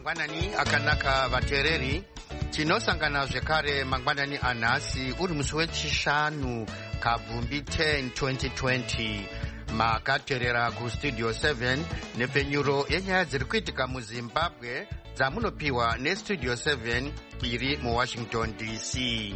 mangwanani akanaka vateereri, tinosangana zvekare mangwanani anhasi uri musi wechishanu kabvumbi 10 2020. makateerera kustudio 7 nepfenyuro yenyaya dziri kuitika muzimbabwe dzamunopiwa nestudio 7 iri muwashington dc.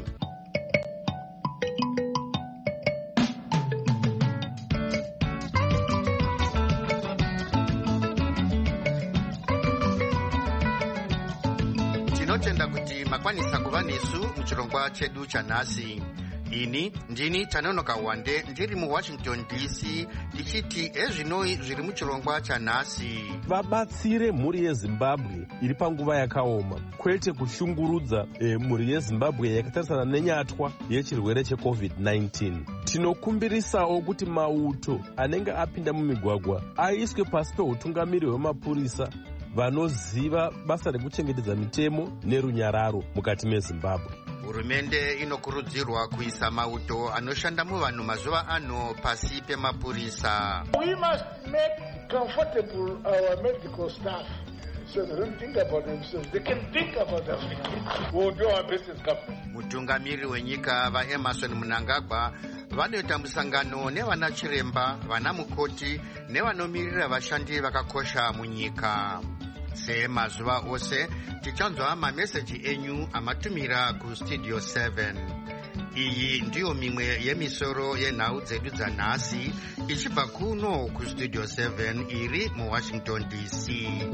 tinotenda kuti makwanisa kuva nesu muchirongwa chedu chanhasi. ini ndini Tanonoka Wande ndiri muwashington dc ndichiti ezvinoi zviri muchirongwa chanhasi. Vabatsire mhuri yezimbabwe iri panguva yakaoma, kwete kushungurudza mhuri yezimbabwe yakatarisana nenyatwa yechirwere cheCovid-19. Tinokumbirisawo kuti mauto anenge apinda mumigwagwa aiswe pasi peutungamiri hwemapurisa vanoziva basa rekuchengetedza mitemo nerunyararo mukati mezimbabwe. Hurumende inokurudzirwa kuisa mauto anoshanda muvanhu mazuva ano pasi pemapurisa. We must make comfortable our medical staff so they don't think about themselves. They can think about us. We'll do our best as government. Mutungamiri wenyika vaEmerson Mnangagwa vanoita musangano nevana chiremba, vana mukoti nevanomirira vashandi vakakosha munyika. Semazuva ose tichanzwa mameseji enyu amatumira kustudio 7. iyi ndiyo mimwe yemisoro yenhau dzedu dzanhasi ichibva kuno kustudio 7 iri muwashington dc.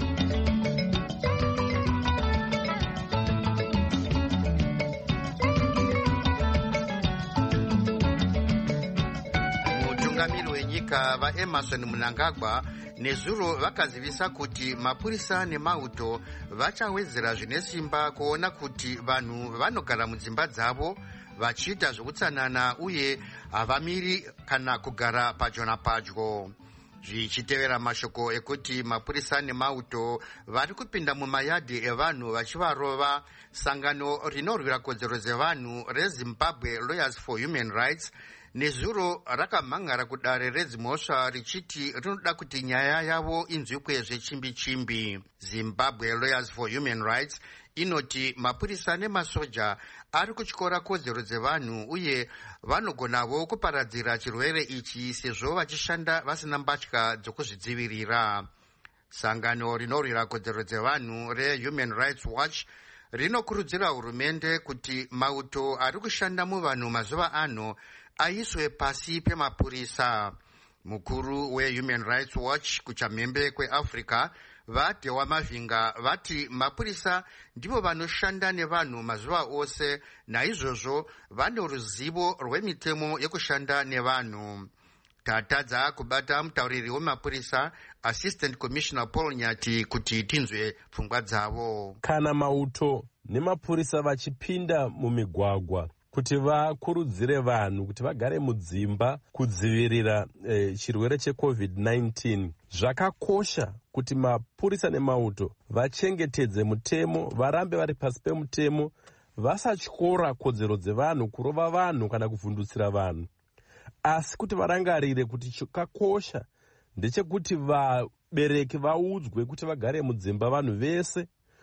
mutungamiri wenyika vaEmerson Mnangagwa nezuro vakazivisa kuti mapurisa nemauto vachawedzera zvine simba kuona kuti vanhu vanogara mudzimba dzavo vachiita zvokutsanana uye havamiri kana kugara padyo napadyo. Zvichitevera mashoko ekuti mapurisa nemauto vari kupinda mumayadhi evanhu vachivarova, sangano rinorwira kodzero dzevanhu reZimbabwe Lawyers for Human Rights nezuro rakamhangara kudare redzimhosva richiti rinoda kuti nyaya yavo inzwikwe zvechimbi-chimbi. Zimbabwe Lawyers for Human Rights inoti mapurisa nemasoja ari kutyora kodzero dzevanhu uye vanogonavo kuparadzira chirwere ichi sezvo vachishanda vasina mbatya dzokuzvidzivirira. Sangano rinorwira kodzero dzevanhu reHuman Rights Watch rinokurudzira hurumende kuti mauto ari kushanda muvanhu mazuva ano aiswe pasi pemapurisa. Mukuru weHuman Rights Watch kuchamhembe kweAfrica vaDewa Mavhinga vati mapurisa ndivo vanoshanda nevanhu mazuva ose, naizvozvo vane ruzivo rwemitemo yekushanda nevanhu. Tatadza kubata mutauriri wemapurisa Assistant Commissioner Paul Nyati kuti tinzwe pfungwa dzavo. Kana mauto nemapurisa vachipinda mumigwagwa kuti vakurudzire vanhu kuti vagare mudzimba kudzivirira chirwere cheCovid-19, zvakakosha kuti mapurisa nemauto vachengetedze mutemo, varambe vari pasi pemutemo, vasatyora kodzero dzevanhu, kurova vanhu kana kuvhundutsira vanhu, asi kuti varangarire kuti chakakosha ndechekuti vabereki vaudzwe kuti vagare mudzimba vanhu vese,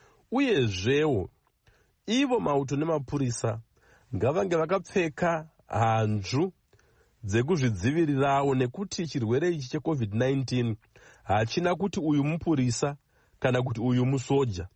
uyezvewo ivo mauto nemapurisa ngavange vakapfeka hanzvu dzekuzvidzivirirawo, nekuti chirwere ichi cheCovid-19 hachina kuti uyu mupurisa kana kuti uyu musoja.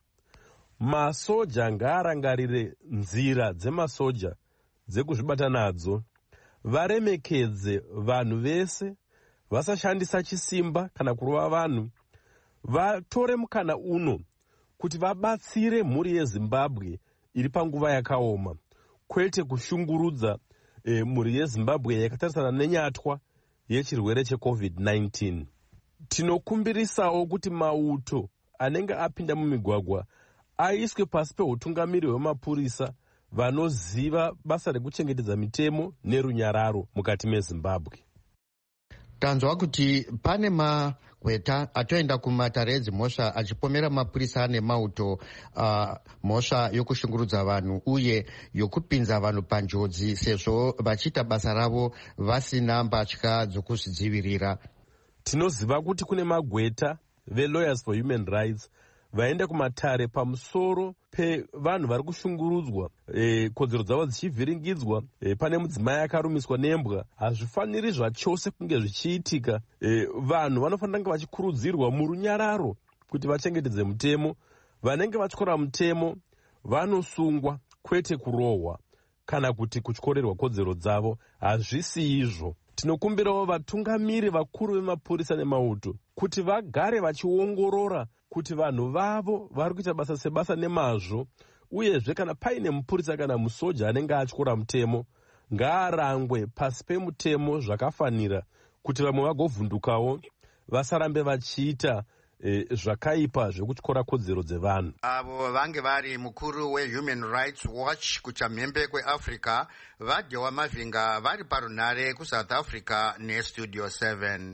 Masoja ngaarangarire nzira dzemasoja dzekuzvibata nadzo, varemekedze vanhu vese, vasashandisa chisimba kana kurova vanhu, vatore mukana uno kuti vabatsire mhuri yeZimbabwe iri panguva yakaoma, kwete kushungurudza mhuri yeZimbabwe yakatarisana nenyatwa yechirwere cheCovid-19. Tinokumbirisawo kuti mauto anenge apinda mumigwagwa aiswe pasi peutungamiri hwemapurisa vanoziva basa rekuchengetedza mitemo nerunyararo mukati meZimbabwe. Tanzwa kuti pane magweta atoenda kumatare edzimhosva achipomera mapurisa nemauto mhosva yokushungurudza vanhu uye yokupinza vanhu panjodzi sezvo vachiita basa ravo vasina mbatya dzokuzvidzivirira. Tinoziva kuti kune magweta veLawyers for Human Rights vaende kumatare pamusoro pevanhu vari kushungurudzwa, kodzero dzavo dzichivhiringidzwa, pane mudzimai akarumiswa nembwa. Hazvifaniri zvachose kunge zvichiitika. Vanhu vanofanira kunge vachikurudzirwa murunyararo kuti vachengetedze mutemo. Vanenge vatyora mutemo vanosungwa, kwete kurohwa kana kuti kutyorerwa kodzero dzavo. Hazvisi izvo. Tinokumbirawo vatungamiri vakuru vemapurisa nemauto kuti vagare vachiongorora kuti vanhu vavo vari kuita basa sebasa nemazvo, uyezve kana paine mupurisa kana musoja anenge atyora mutemo, ngaarangwe pasi pemutemo zvakafanira, kuti vamwe vagovhundukawo vasarambe vachiita zvakaipa zvekutyora kodzero dzevanhu. Avo vange vari mukuru weHuman Rights Watch kuchamhembe kweAfrica, vadyewa mavhinga vari parunhare kuSouth Africa neStudio 7.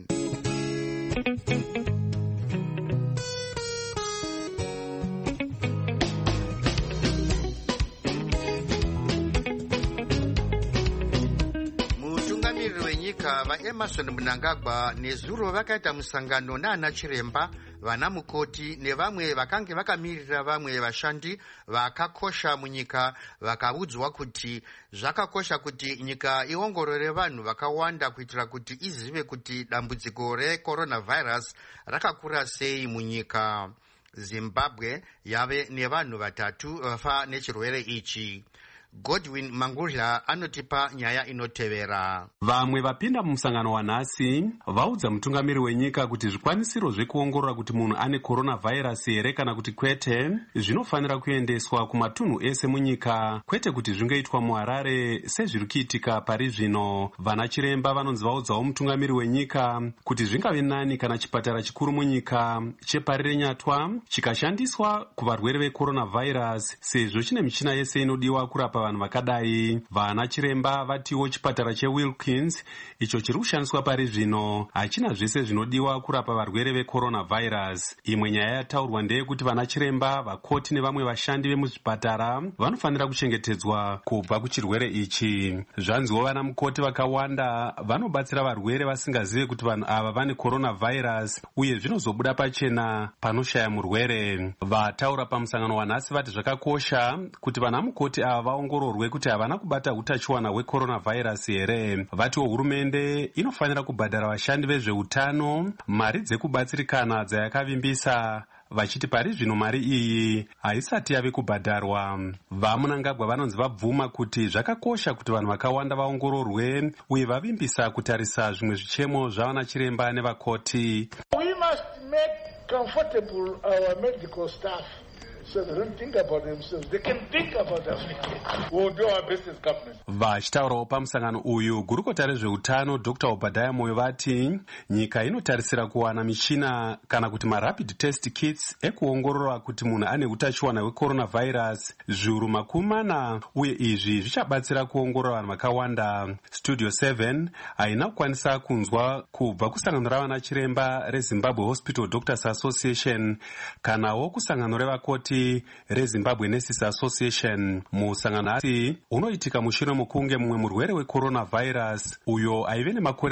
Mutungamiriri wenyika vaEmmerson Mnangagwa nezuro vakaita musangano naana chiremba, vana mukoti nevamwe vakange vakamirira vamwe vashandi vakakosha munyika, vakaudzwa kuti zvakakosha kuti nyika iongorore vanhu vakawanda kuitira kuti izive kuti dambudziko recoronavirus rakakura sei munyika. Zimbabwe yave nevanhu vatatu vafa nechirwere ichi. Godwin Mangurya anotipa nyaya inotevera. Vamwe vapinda mumusangano wanhasi vaudza mutungamiri wenyika kuti zvikwanisiro zvekuongorora kuti munhu ane coronavirus here kana kuti kwete zvinofanira kuendeswa kumatunhu ese munyika, kwete kuti zvingoitwa muHarare sezviri kuitika pari zvino. Vana chiremba vanonzi vaudzawo mutungamiri wenyika kuti zvingave nani kana chipatara chikuru munyika chepari renyatwa chikashandiswa kuvarwere vecoronavirus, sezvo chine michina yese inodiwa kurapa vanhu vakadai. Vana chiremba vatiwo chipatara cheWilkins icho chiri kushandiswa pari zvino hachina zvese zvinodiwa kurapa varwere vecoronavirus. Imwe nyaya yataurwa ndeyekuti vana chiremba, vakoti nevamwe vashandi vemuzvipatara vanofanira kuchengetedzwa kubva kuchirwere ichi. Zvanziwo vana mukoti vakawanda vanobatsira varwere vasingazive kuti vanhu ava vane coronavirus, uye zvinozobuda pachena panoshaya murwere. Vataura pamusangano wanhasi vati zvakakosha kuti vana mukoti ava vaongororwe kuti havana kubata utachiwana hwecoronavirus here. Vatiwo hurumende inofanira kubhadhara vashandi vezveutano mari dzekubatsirikana dzayakavimbisa, vachiti pari zvino mari iyi haisati yave kubhadharwa. VaMnangagwa vanonzi vabvuma kuti zvakakosha kuti vanhu vakawanda vaongororwe uye vavimbisa kutarisa zvimwe zvichemo zvavana chiremba nevakoti. We must make comfortable our medical staff. So they don't think about themselves. They can think about us. We'll do our best as government. Vachitaurawo pamusangano uyu, gurukota rezveutano Dr. Obadiah Moyo vati nyika inotarisira kuwana michina kana kuti marapid test kits ekuongorora kuti munhu ane utachiwana hwecoronavirus zviuru 40, uye izvi zvichabatsira kuongorora vanhu vakawanda. Studio 7 haina kukwanisa kunzwa kubva kusangano ravana chiremba reZimbabwe Hospital Doctors Association kanawo kusangano revakoti reZimbabwe Nurses Association. Musangano asi unoitika mushure mokunge mumwe murwere wecoronavirus uyo aive nemakore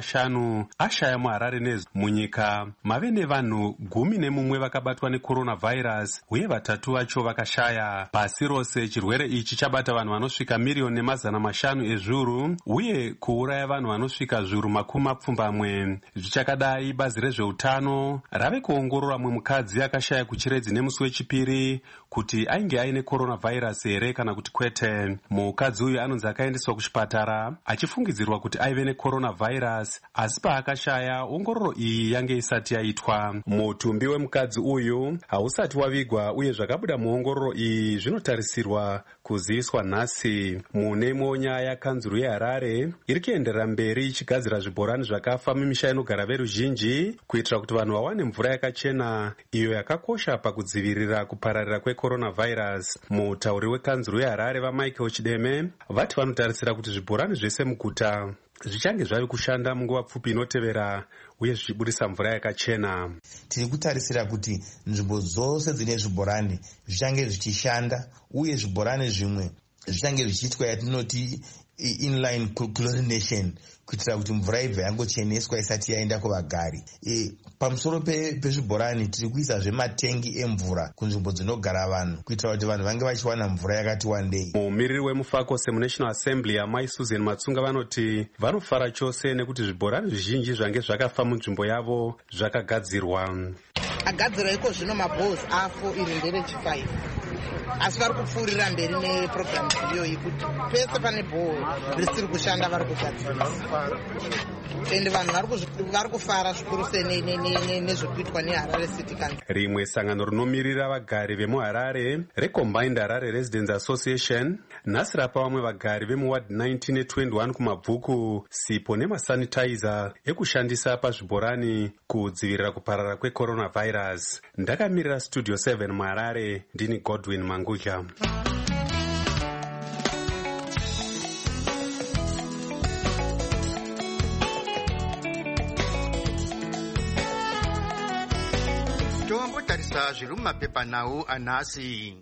50 ashaya muHarare munyika mave nevanhu 11 vakabatwa necoronavirus, uye 3 vacho vakashaya. Pasi rose chirwere ichi chabata vanhu vanosvika 1,500,000 ezviuru uye kuuraya vanhu vanosvika zviuru 20. Zvichakadai, bazi rezveutano rave kuongorora mumwe mukadzi akashaya kuchiredzi nemusi wechipiri kuti ainge aine coronavirus here kana kuti kwete. Mukadzi uyu anonzi akaendeswa kuchipatara achifungidzirwa kuti aive necoronavirus, asi paakashaya ongororo iyi yange isati yaitwa. Mutumbi wemukadzi uyu hausati wavigwa, uye zvakabuda muongororo iyi zvinotarisirwa kuziviswa nhasi. Mune imwewo nyaya, kanzuru yeHarare iri kuenderera mberi ichigadzira zvibhorani zvakafa mumisha inogara veruzhinji kuitira kuti vanhu vawane mvura yakachena iyo yakakosha pakudzivirira kupararira kwecoronavirus. Mutauri wekanzuru yeHarare vaMichael Chideme vati vanotarisira kuti zvibhorani zvese muguta zvichange zvave kushanda munguva pfupi inotevera uye zvichibudisa mvura yakachena. Tiri kutarisira kuti nzvimbo dzose dzine zvibhorani zvichange zvichishanda, uye zvibhorani zvimwe zvichange zvichiitwa yatinoti inline chlorination kuitira kuti mvura ibva yangocheneswa isati yaenda kuvagari. Pamusoro pezvibhorani tiri kuisazve matengi emvura kunzvimbo dzinogara vanhu kuitira kuti vanhu vange vachiwana mvura yakati wandei. Mumiriri wemufako semunational assembly amai Susan Matsunga vanoti vanofara chose nekuti zvibhorani zvizhinji zvange zvakafa munzvimbo yavo zvakagadzirwa. Agadzirwa iko zvino mabhozi afo iri ndere chi5 asi vari kupfuurira mberi nepurogiramu iyoyi kuti pese pane bhoho risiri kushanda vari kugadzirisa ende vanhu vari kufara zvikuru sei nezvekuitwa neHarare City Council. Rimwe sangano rinomirira vagari vemuHarare reCombined Harare Residents Association nhasi rapa vamwe vagari vemuward 19 ne21 kumabvuku sipo nemasanitizer ekushandisa pazvibhorani kudzivirira kuparara kwecoronavirus. Ndakamirira Studio 7 muHarare ndini Godwin Mangudya. Tombotarisa zviri mumapepanhau anhasi.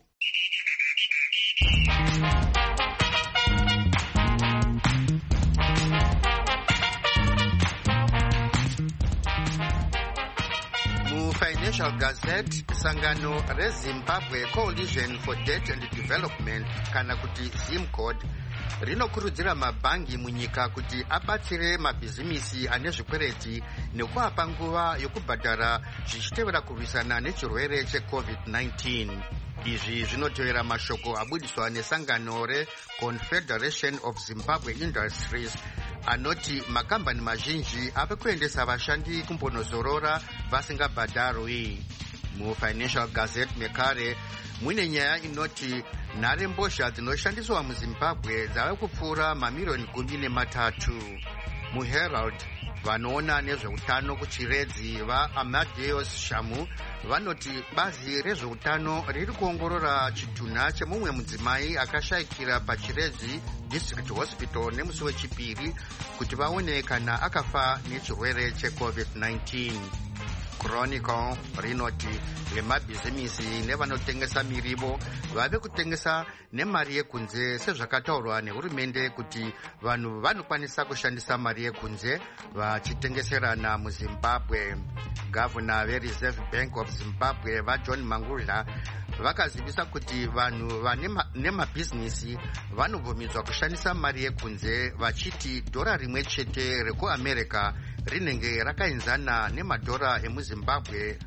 Financial Gazette, sangano reZimbabwe Coalition for Debt and Development kana kuti ZimCode rinokurudzira mabhangi munyika kuti abatsire mabhizimisi ane zvikwereti nekuapa nguva yokubhadhara zvichitevera kurwisana nechirwere cheCovid-19. Izvi zvinotevera mashoko abudiswa nesangano reConfederation of Zimbabwe Industries anoti makambani mazhinji ave kuendesa vashandi kumbonozorora vasingabhadharwi. MuFinancial Gazette mekare mune nyaya inoti nharembozha dzinoshandiswa muZimbabwe dzave kupfuura mamiliyoni 13. MuHerald vanoona nezveutano kuchiredzi vaAmadeus Shamu vanoti bazi rezveutano riri kuongorora chitunha chemumwe mudzimai akashayikira pachiredzi District Hospital nemusi wechipiri kuti vaone kana akafa nechirwere cheCovid-19. Chronicle rinoti vemabhizimisi nevanotengesa mirivo vave kutengesa nemari yekunze sezvakataurwa nehurumende kuti vanhu vanokwanisa kushandisa mari yekunze vachitengeserana muZimbabwe. Gavana veReserve Bank of Zimbabwe vaJohn Mangudya vakazivisa kuti vanhu vane nemabhizinisi vanobvumidzwa kushandisa mari yekunze vachiti dhora rimwe chete rekuAmerica rinenge rakaenzana nemadhora emuZimbabwe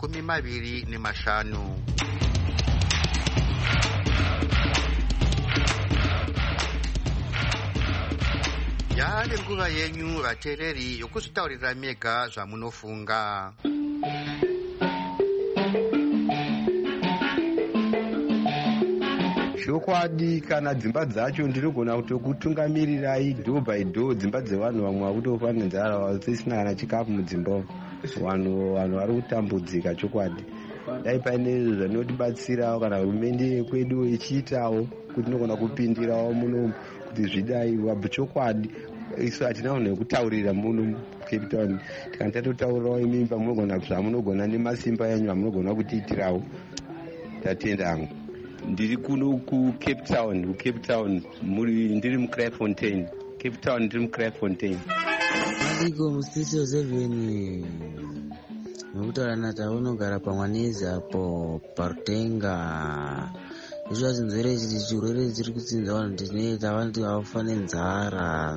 25. Yave nguva yenyu vateereri yokuzvitaurira mega zvamunofunga. Chokwadi kana dzimba dzacho ndirigona kutokutungamirirai door by door dzimba dzevanhu vamwe vakutofa nenzara vasisina kana chikafu mudzimba. Vanhu vari kutambudzika chokwadi. Dai paine zvanotibatsirawo kana hurumende yekwedu ichiitawo kuti tinogona kupindirawo muno kuti zvidai chokwadi. Isu hatina vanhu vekutaurira muno Cape Town. Tikani tatotaurirawo imi pamunogona zvamunogona nemasimba enyu amunogona kutiitirawo. Tatenda hangu. Ndiri kuno kuCape Town ndiri muCraigfontein. Cape Town ndiri muCraigfontein. Ndiko muStudio 7 nokutaura nataunogara pamwanezi apo parutenga. Izvo zinzere chiti chirwere chiri kutsinza vanhu tinoita vanoti vafa nenzara.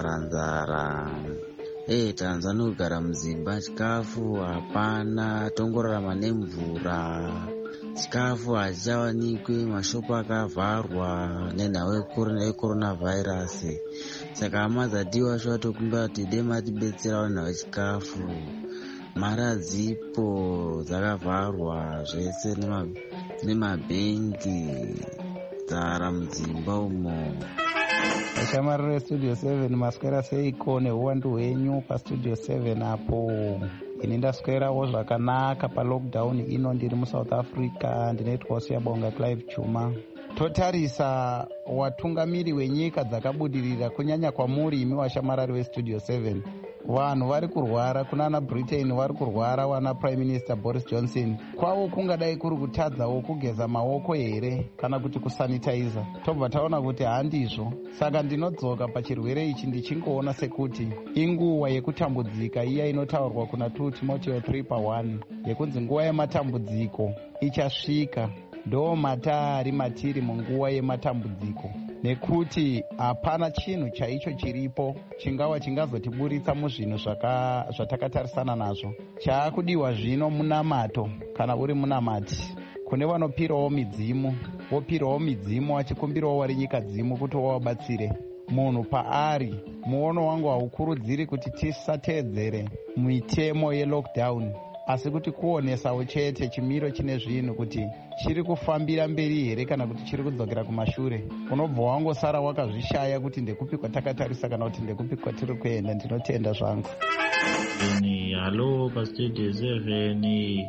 Tanzwa nokugara mudzimba chikafu hapana, tongorarama nemvura. Chikafu hachichawanikwe, mashopu akavharwa nenhau yecoronavirus. Saka hama dzadiwa zvatokumbira kuti dai matibetserawo nenhau yechikafu. Mari hadzipo, dzakavharwa zvese nemabhengi, dzara mudzimba umo. Vashamari reStudio 7 maswera seiko neuwandu hwenyu paStudio 7 apo. Ini ndaswerawo zvakanaka palockdown ino ndiri muSouth Africa, ndinoitwa Siyabonga Clive Chuma. Totarisa watungamiri wenyika dzakabudirira kunyanya kwamuri imi washamarari weStudio 7. vanhu vari kurwara kunana Britain, vari kurwara wana Prime Minister Boris Johnson. Kwavo kungadai kuri kutadzawo kugeza maoko here kana kuti kusanitizer. Tobva taona kuti handizvo. Saka ndinodzoka pachirwere ichi ndichingoona sekuti inguva yekutambudzika iya inotaurwa kuna 2 Timoteo 3:1 yekunzi nguva yematambudziko ichasvika. Ndo matari matiri munguva yematambudziko, nekuti hapana chinhu chaicho chiripo chingazotiburitsa muzvinhu zvatakatarisana nazvo. Chaakudiwa zvino munamato kana uri munamati. Kune vanopirawo midzimu, wopirawo midzimu wachikumbirawo wari nyika dzimu kuti wawabatsire. Munhu paari, muono wangu haukurudziri kuti tisateedzere mitemo yelockdown, asi kuti kuonesawo chete chimiro chine zvinhu kuti chiri kufambira mberi here kana kuti chiri kudzokera kumashure. Unobva wangosara wakazvishaya kuti ndekupi kwatakatarisa kana kuti ndekupi kwatiri kuenda. Ndinotenda zvangu. Halo pastudio 7.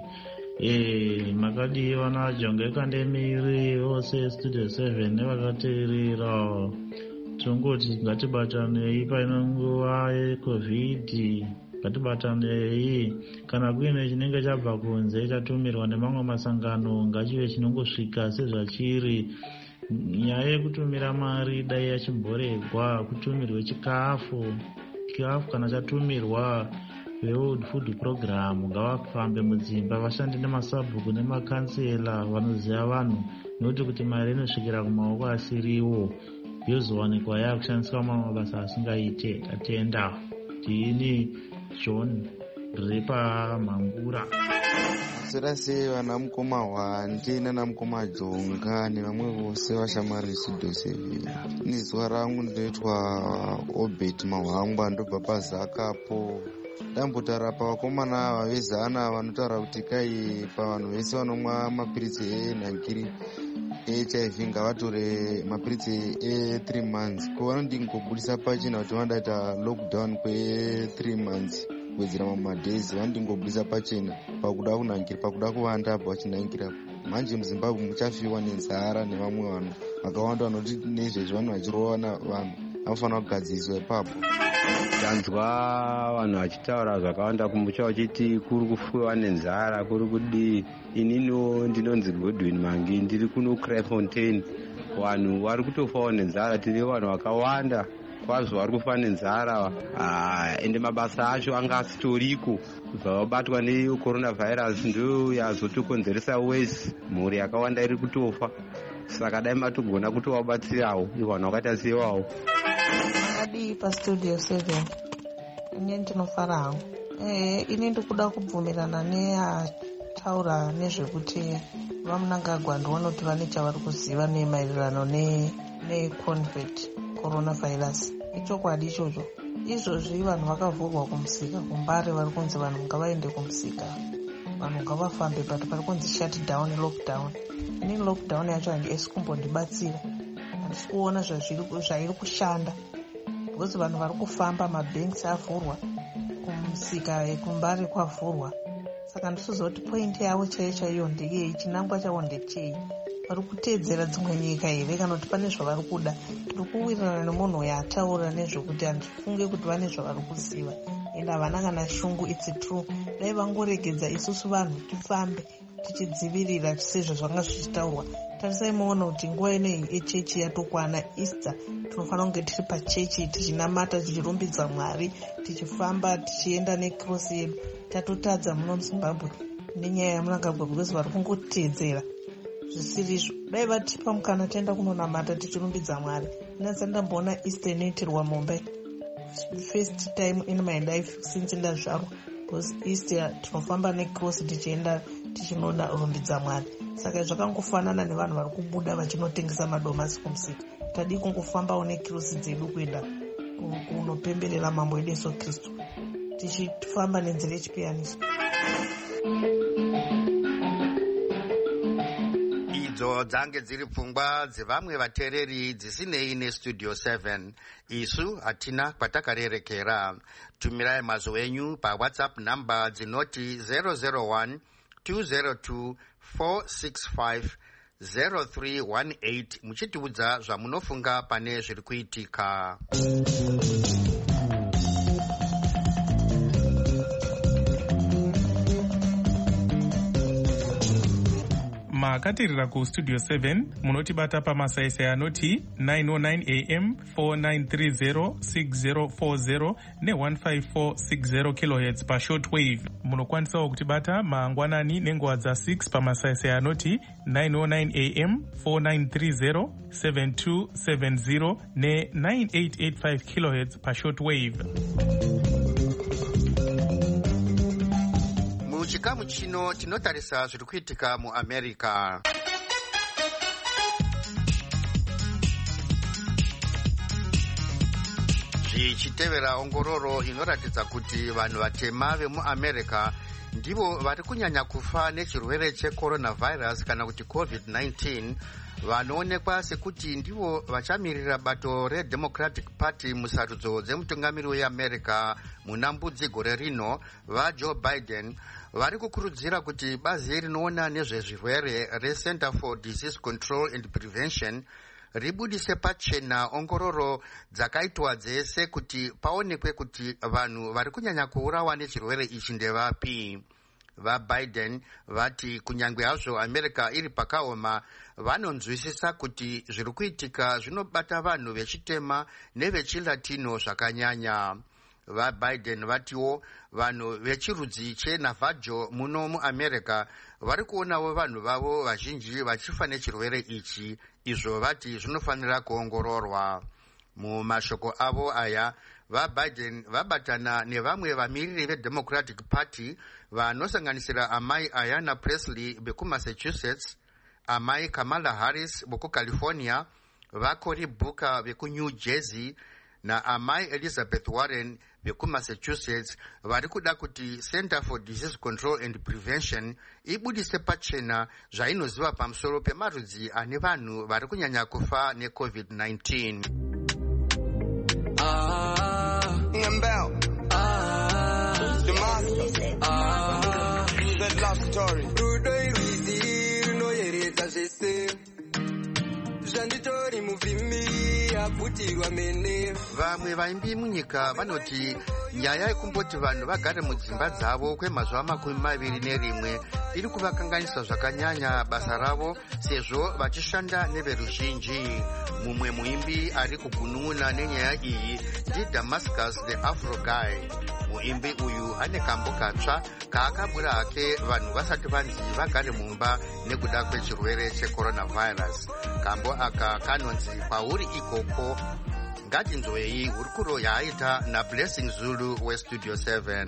Makadiwa najonge kandemiri vose studio 7 nevakateerera. Tongoti ngatibatanei paino nguva yecovid. Ngatibatanei kana kuine chinenge chabva kunze chatumirwa nemamwe masangano ngachive chinongosvika sezvachiri. Nyaya yekutumira mari dai yachimboregwa, kutumirwe chikafu kana chatumirwa World Food Program ngavafambe mudzimba, vashande nemasabhuku nemakansela vanoziva vanhu, nokuti kuti mari inosvikira kumaoko asiriwo yozowanikwa yakushandiswa mabasa asingaite. Tatenda. Ndini John Repa Mangura. Serase vana mukoma Hwande nana mukoma Jonga nevamwe vose vashamwari Studio 7. Nizwa rangu ndinoitwa Obet Mahwangwa, ndobva paZakapo. Ndambotara pavakomana ava vezana vanotaura kuti kai pavanhu vese vanomwa mapiritsi enhankiri HIV ngavatore mapiritsi e3 months. Ko vanondingobudisa pachena kuti vandaita lockdown kwe3 months kuwedzera mamadhezi, vanondingobudisa pachena pakuda kunhankira, pakuda kuvanda apo vachinhankira. Manje muZimbabwe muchafiwa nenzara nevamwe vanhu vakawanda vanoti nezvezvi vanhu vachirova navanhu vanofanira kugadziswa ipapo. Tanzwa vanhu vachitaura zvakawanda kumbucha vachiti kuri kufuwa nenzara, kuri kudii. Inino ndinonzi Godwin Mangi, ndiri kuno Kraaifontein. Vanhu vari kutofawo nenzara, tiri vanhu vakawanda kwazvo vari kufa nenzara, ende mabasa acho anga asitoriko kubva vabatwa necoronavirus, ndo yazotokonzeresa wesi mhuri yakawanda iri kutofa. Saka dai matogona kutovabatsirawo vanhu vakaita sevawo. Adi pastudio 7 ine ndinofara hangu. Ini ndikuda kubvumirana neataura nezvekuti vamunangagwa ndiona kuti vane chavari kuziva nemaererano neconvert coronavirus. Ichokwadi ichocho. Izvozvi vanhu vakavhurwa kumusika kumbare, vari kunzi vanhu ngavaende kumusika, vanhu ngavafambe, but pari kunzi shutdown, lockdown. Ini lockdown yacho handisi kumbondibatsira, handisi kuona zvairi kushanda, because vanhu vari kufamba, mabhenks avhurwa, kumusika kumbare kwavhurwa. Saka ndisizoti point yavo chaiyo ndeyei, chinangwa chavo ndechei, vari kuteedzera dzimwe nyika here kana kuti pane zvavari kuda. Ndiri kuwirirana nemunhu uyo ataura nezvekuti handifunge kuti vane zvavari kuziva, ende havana kana shungu. It's true. Dai vangoregedza isusu vanhu tifambe tichidzivirira sezvo zvanga zvichitaurwa. Tarisai muona kuti nguva inei yechechi yatokwana, Easter, tinofanira kunge tiri pachechi tichinamata, tichirumbidza Mwari, tichifamba, tichienda nekrosi yedu. Tatotadza muno muZimbabwe nenyaya yamunangagwa, because vari kungoteedzera zvisirizvo. Dai vatipa mukana tienda kunonamata tichirumbidza Mwari. Nasa ndamboona Easter inoitirwa Mumbai, first time in my life since ndazvarwa, because Easter tinofamba nekrosi tichienda tichinorumbidza Mwari. Saka zvakangofanana nevanhu vari kubuda vachinotengesa madomasi kumusika. Tadi kungofambawo nekrosi dzedu kuenda kunopemberera mambo edu Yesu Kristu, tichifamba nenzira yechipiyaniso. Idzo dzange dziri pfungwa dzevamwe vateereri dzisinei nestudio 7. Isu hatina kwatakarerekera. Tumirai mazwi enyu paWhatsApp namba dzinoti 001 202 465 0318 muchitiudza zvamunofunga pane zviri kuitika. makatirira kustudio 7 munotibata pamasaisai anoti 909 am 4930 6040 ne15460 kHz pashortwave. Munokwanisawo kutibata mangwanani nenguva dza6 pamasaisai anoti 909 am 4930 7270 ne9885 kHz pashortwave. Muchikamu chino tinotarisa zviri kuitika muAmerica. Zvichitevera ongororo inoratidza kuti vanhu vatema vemuAmerica ndivo vari kunyanya kufa nechirwere checoronavirus kana kuti COVID-19, vanoonekwa sekuti ndivo vachamirira bato reDemocratic Party musarudzo dzemutungamiri weAmerica muna mbudzi gore rino vaJoe Biden vari kukurudzira kuti bazi rinoona nezvezvirwere reCenter for Disease Control and Prevention ribudise pachena ongororo dzakaitwa dzese kuti paonekwe kuti vanhu vari kunyanya kuurawa nechirwere ichi ndevapi. VaBiden vati kunyange hazvo America iri pakaoma, vanonzwisisa kuti zviri kuitika zvinobata vanhu vechitema nevechilatino zvakanyanya. VaBiden vatiwo vanhu vechirudzi cheNavajo muno muAmerica vari kuonawo vanhu vavo vazhinji vachifa nechirwere ichi, izvo vati zvinofanira kuongororwa. Mumashoko avo aya vaBiden vabatana nevamwe vamiriri veDemocratic Party vanosanganisira amai Ayanna Presley vekuMassachusetts, amai Kamala Harris vekuCalifornia, vaCory Booker vekuNew Jersey naamai Elizabeth Warren vekuMassachusetts vari kuda kuti Center for Disease Control and Prevention ibudise pachena zvainoziva pamusoro pemarudzi ane vanhu vari kunyanya kufa neCovid-19. Vamwe vaimbi munyika vanoti nyaya yekumboti vanhu vagare mudzimba dzavo kwemazuva 21 iri kuvakanganisa zvakanyanya basa ravo sezvo vachishanda neveruzhinji. Mumwe muimbi ari kugunun'una nenyaya iyi ndiDamascus the Afro Guy. Muimbi uyu ane kambo katsva kaakabura hake vanhu vasati vanzi vagare mumba nekuda kwechirwere checoronavirus. Kambo aka kanonzi Pauri Ikoko. Ngatinzwei hurukuro yaaita naBlessing Zulu weStudio 7.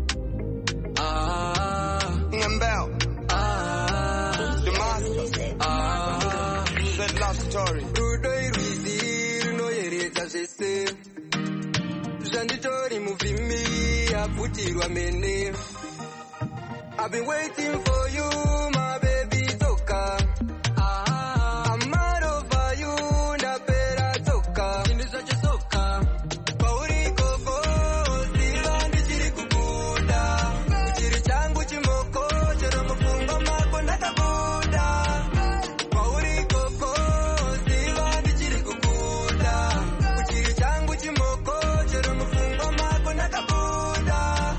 That love story. Rudoi ruizi runoyeredza zvese. Zvanditori muvhimi abvutirwa mene. I've been waiting for you, my baby Toka. I'm mad over you, ndapera Toka. Indisa chisoka. Pauri koko, ziva ndichiri kukuda. Uchiri changu chimoko, chero mufungo mako ndakabuda. Pauri koko, ziva ndichiri kukuda. Uchiri changu chimoko, chero mufungo mako ndakabuda.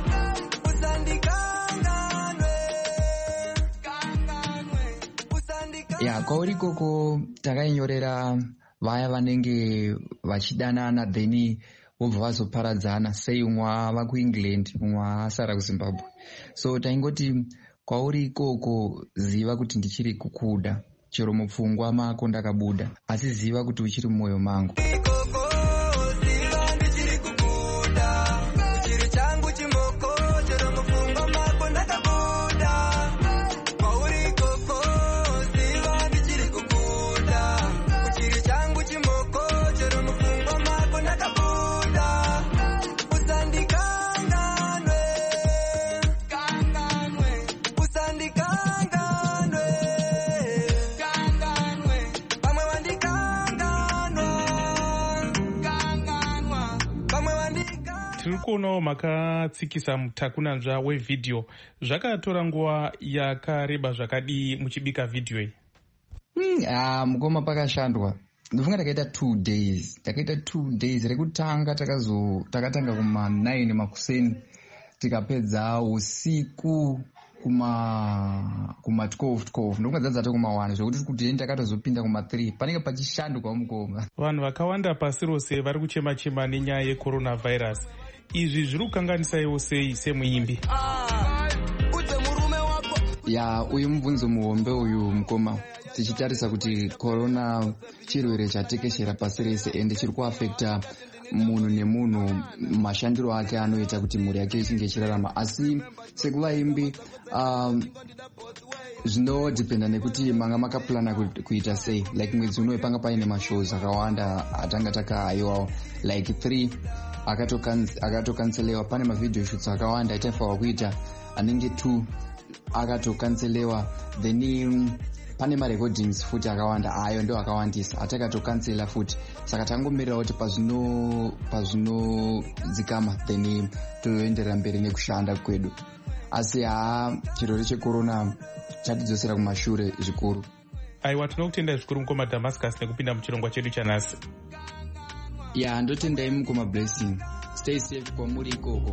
Ya, kwauri koko takainyorera vaya vanenge vachidanana then vobva vazoparadzana, sei umwe ava kuEngland umwe asara kuZimbabwe. So taingoti kwauri ikoko ziva kuti ndichiri kukuda, chero mupfungwa mako ndakabuda, asi ziva kuti uchiri mumwoyo mangu. Tirikuonawo makatsikisa mutakunanzva wevhidhiyo. Zvakatora nguva yakareba zvakadii muchibika vhidhiyo iyi? Mukoma pakashandwa. Ndofunga takaita 2 days. Takaita 2 days. Rekutanga takatanga kuma 9 makuseni. Tikapedza usiku kuma 12 ndokungadzadzata kuma 1 zvokuti kuti takatozopinda kuma 3 panenge pachishandurwa mukoma. Vanhu vakawanda pasi rose vari kuchema-chema nenyaya yecoronavirus. Izvi zviri kukanganisaiwo sei semuimbi? Uyu mubvunzo muhombe uyu mukoma, tichitarisa kuti corona chirwere chatekeshera pasi rese ende chiri kuafekta munhu nemunhu mashandiro ake anoita kuti mhuri yake ichinge ichirarama. Asi sekuvaimbi zvinodhipenda nekuti manga makapurana kuita sei. Like mwedzi uno panga paine mashows akawanda atanga takahaiwawo like 3 akatokanselewa. Pane mavideo shoots akawanda aitaifanirwa kuita anenge 2 akatokanselewa. Then pane marecordings futi akawanda ayo ndo akawandisa atakatokansela futi. Saka tangomirira kuti pazvinodzikama then toenderera mberi nekushanda kwedu. Asi chirwere checorona chatidzosera kumashure zvikuru. Aiwa, tinokutendai zvikuru mukoma Damascus nekupinda muchirongwa chedu chanhasi. Ndotendai mukoma Blessing. Stay safe kwamuri ikoko.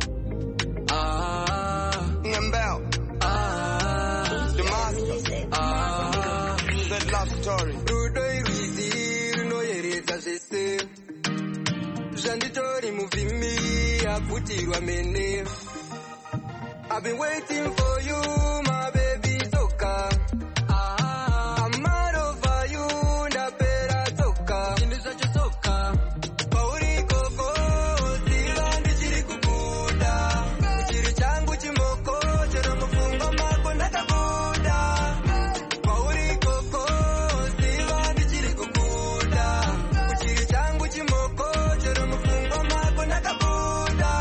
Damascus. That love story. Rudo irwizi runoyeredza zvese. Zvanditori muvhimi aputirwa mene. I've been waiting for you, my baby toka. I'm out over you, ndapera toka. Chindu zvacho toka. Pauri koko, ziva ndichiri kubuda. Chiri changu chimoko, chero mufungo mako ndakabuda. Pauri koko, ziva ndichiri kubuda. Chiri changu chimoko, chero mufungo mako ndakabuda.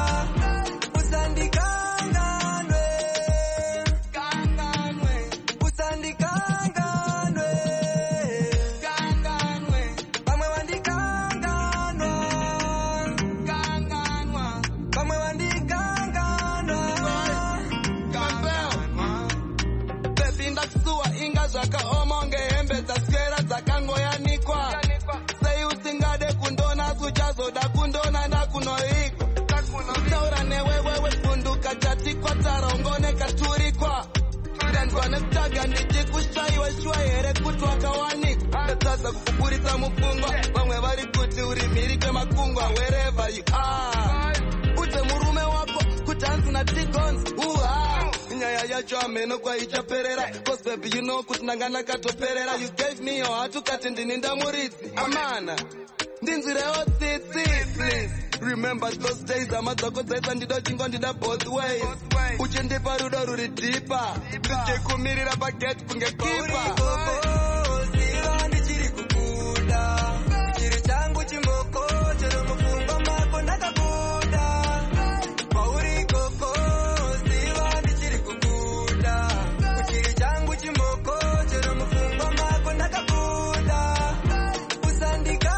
Uchazoda kundona ndakunoiko kutaura newewewe kunduka chatikwa tarongoneka turikwa ndandwa nekutaga ndichikushaiwa shwa here kuti wakawanikwa ndatadza kukuburitsa mupfungwa vamwe vari kuti uri mhiri kwemakungwa wherever you are. Udze murume wako kuti hanzina tigonzi nyaya yacho ameno kwaichaperera cause baby you know kuti ndanga ndakatoperera. You gave me your heart ukati ndini ndamuridzi amana ndinzirewo tsitsi please. Remember those days amadzako dzaitsa ndida chingo ndida both ways. Uchindipa rudo ruri dhipa ndichikumirira pagate kunge kipa. Ziva ndichiri kubuda. Chiri changu chimoko chero mufungo mako ndakabuda. Pauri koko ziva ndichiri kubuda. Chiri changu chimoko chero mufungo mako ndakabuda. Usandika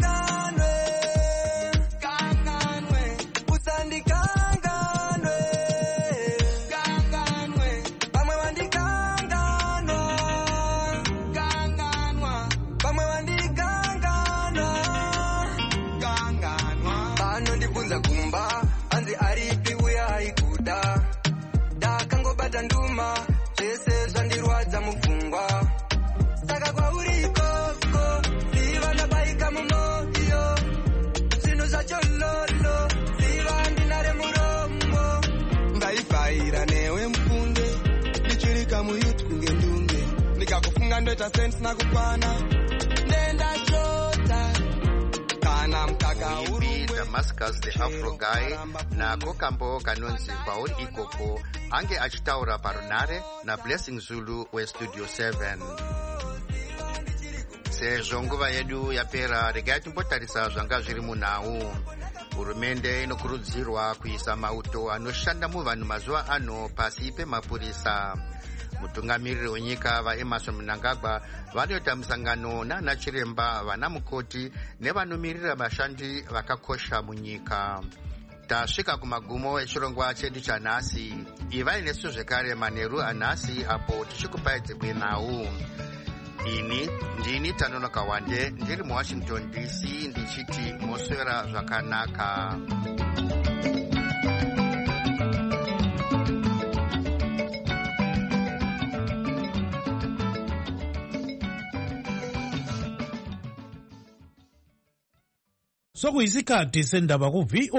kumba anzi aripi uya haikuda dakangobata nduma zvese zvandirwadza mupfungwa saka kwauri ikoko ziva ndabaika mumoyo zvinhu zvacho lolo ziva ndinare muromo ndaivhaira newe mufunde ndichiri kamuyuti kunge ndunge ndikakufunga ndoita sendisina kukwana ndendashota kana mkaka Damascus the Afro Guy nako kambo kanonzi pauri ikoko ange achitaura parunare na Blessing Zulu weStudio 7. Sezvo nguva yedu yapera, regai timbotarisa zvanga zviri munhau. Hurumende inokurudzirwa kuisa mauto anoshanda muvanhu mazuva ano pasi pemapurisa. Mutungamiriri wenyika vaEmmerson Mnangagwa vanoita musangano nana chiremba, vana mukoti nevanomirira vashandi vakakosha munyika. Tasvika kumagumo echirongwa chedu chanhasi. Ivai nesu zvekare manheru anhasi apo tichikupai dzimwe nhau. Ini ndini Tanonoka Wande ndiri muWashington DC ndichiti moswera zvakanaka. sokuyisikhathi sendaba ku-VOA